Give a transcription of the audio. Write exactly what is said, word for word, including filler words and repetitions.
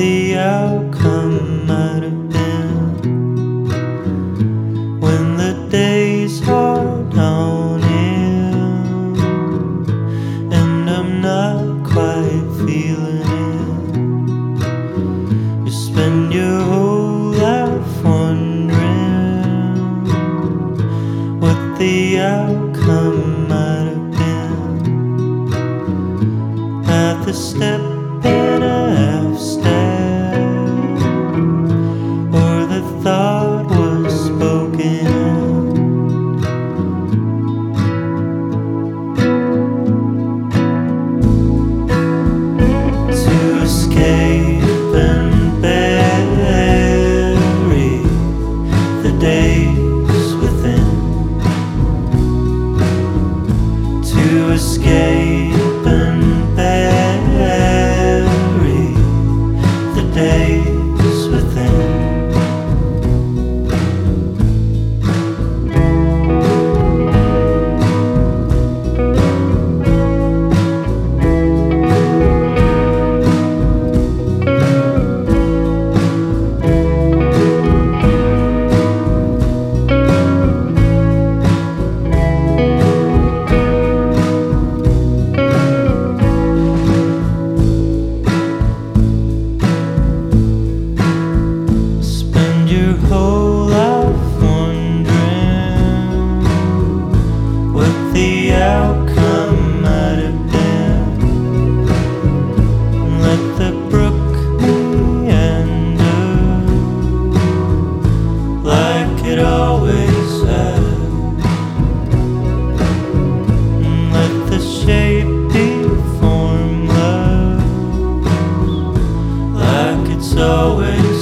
the outcome might have been. When the days are dawning and I'm not quite feeling it, you spend your whole life wondering what the outcome might have been. At the step in a half step, or the thought was spoken. To escape and bury the days within. To escape and bury the days within. Your whole life wondering what the outcome might have been. Let the brook meander like it always has. Let the shape be formless like it's always